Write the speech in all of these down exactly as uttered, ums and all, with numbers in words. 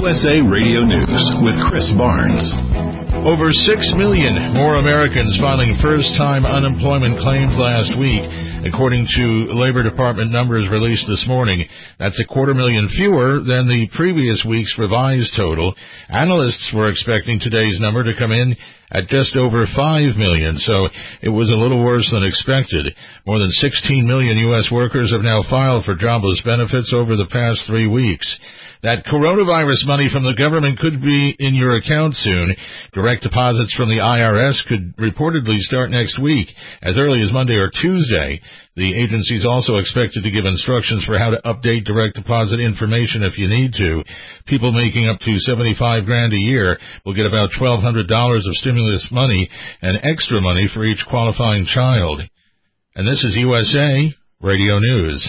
U S A Radio News with Chris Barnes. Over six million more Americans filing first-time unemployment claims last week, according to Labor Department numbers released this morning. That's a quarter million fewer than the previous week's revised total. Analysts were expecting today's number to come in at just over five million, so it was a little worse than expected. More than sixteen million U S workers have now filed for jobless benefits over the past three weeks. That coronavirus money from the government could be in your account soon. Direct deposits from the I R S could reportedly start next week, as early as Monday or Tuesday. The agency is also expected to give instructions for how to update direct deposit information if you need to. People making up to seventy-five grand a year will get about twelve hundred dollars of stimulus money and extra money for each qualifying child. And this is U S A Radio News.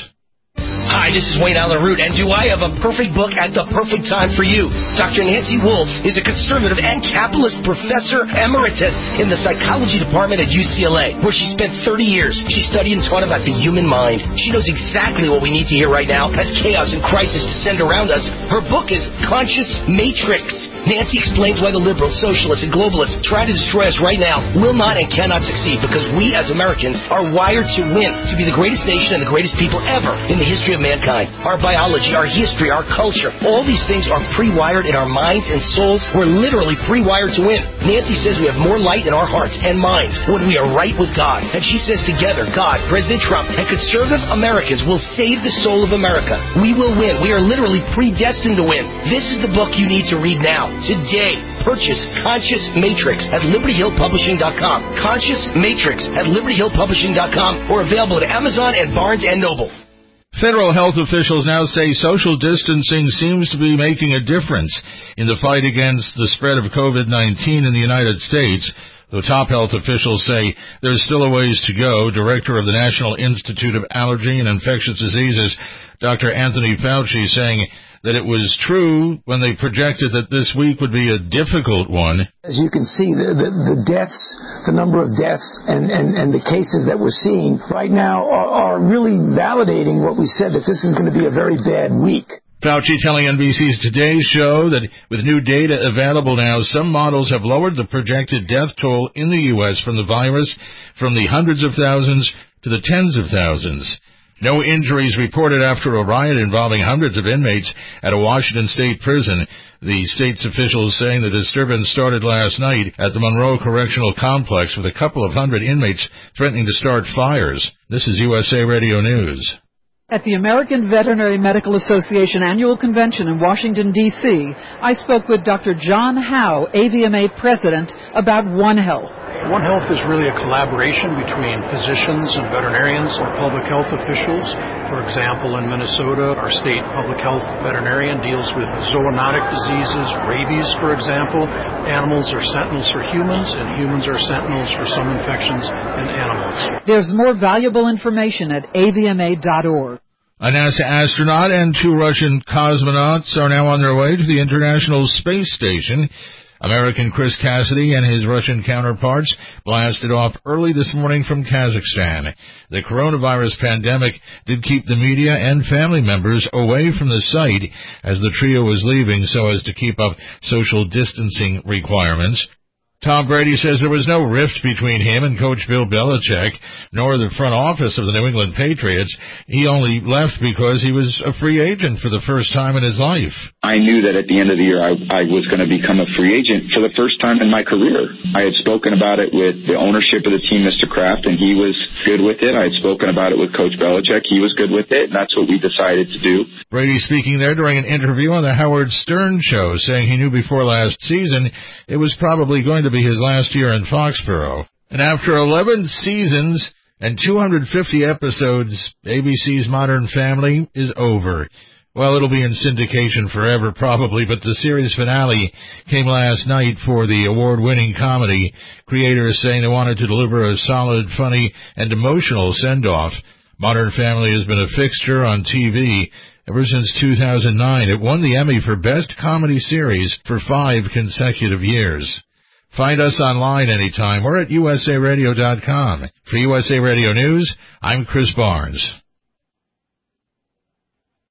Hi, this is Wayne Allen Root, and do I have a perfect book at the perfect time for you? Doctor Nancy Wolf is a conservative and capitalist professor emeritus in the psychology department at U C L A, where she spent thirty years. She studied and taught about the human mind. She knows exactly what we need to hear right now as chaos and crisis descend around us. Her book is Conscious Matrix. Nancy explains why the liberals, socialists, and globalists try to destroy us right now will not and cannot succeed, because we as Americans are wired to win, to be the greatest nation and the greatest people ever in the history of mankind. Our biology, our history, our culture, all these things are pre-wired in our minds and souls. We're literally pre-wired to win. Nancy says we have more light in our hearts and minds when we are right with God. And she says together, God, President Trump, and conservative Americans will save the soul of America. We will win. We are literally predestined to win. This is the book you need to read now. Today, purchase Conscious Matrix at Liberty Hill Publishing dot com. Conscious Matrix at Liberty Hill Publishing dot com, or available at Amazon and Barnes and Noble. Federal health officials now say social distancing seems to be making a difference in the fight against the spread of COVID nineteen in the United States. Though top health officials say there's still a ways to go. Director of the National Institute of Allergy and Infectious Diseases, Doctor Anthony Fauci, saying that it was true when they projected that this week would be a difficult one. As you can see, the, the, the deaths, the number of deaths and, and, and the cases that we're seeing right now are, are really validating what we said, that this is going to be a very bad week. Fauci telling N B C's Today Show that with new data available now, some models have lowered the projected death toll in the U S from the virus from the hundreds of thousands to the tens of thousands. No injuries reported after a riot involving hundreds of inmates at a Washington state prison. The state's officials saying the disturbance started last night at the Monroe Correctional Complex with a couple of hundred inmates threatening to start fires. This is U S A Radio News. At the American Veterinary Medical Association Annual Convention in Washington, D C, I spoke with Doctor John Howe, A V M A President, about One Health. One Health is really a collaboration between physicians and veterinarians or public health officials. For example, in Minnesota, our state public health veterinarian deals with zoonotic diseases, rabies, for example. Animals are sentinels for humans, and humans are sentinels for some infections in animals. There's more valuable information at A V M A dot org. A NASA astronaut and two Russian cosmonauts are now on their way to the International Space Station. American Chris Cassidy and his Russian counterparts blasted off early this morning from Kazakhstan. The coronavirus pandemic did keep the media and family members away from the site as the trio was leaving so as to keep up social distancing requirements. Tom Brady says there was no rift between him and Coach Bill Belichick, nor the front office of the New England Patriots. He only left because he was a free agent for the first time in his life. I knew that at the end of the year I, I was going to become a free agent for the first time in my career. I had spoken about it with the ownership of the team, Mister Kraft, and he was good with it. I had spoken about it with Coach Belichick. He was good with it, and that's what we decided to do. Brady speaking there during an interview on the Howard Stern Show, saying he knew before last season it was probably going to to be his last year in Foxborough. And after eleven seasons and two hundred fifty episodes, A B C's Modern Family is over. Well, it'll be in syndication forever probably, but the series finale came last night for the award-winning comedy. Creators saying they wanted to deliver a solid, funny, and emotional send-off. Modern Family has been a fixture on T V ever since two thousand nine. It won the Emmy for Best Comedy Series for five consecutive years. Find us online anytime or at U S A Radio dot com. For U S A Radio News, I'm Chris Barnes.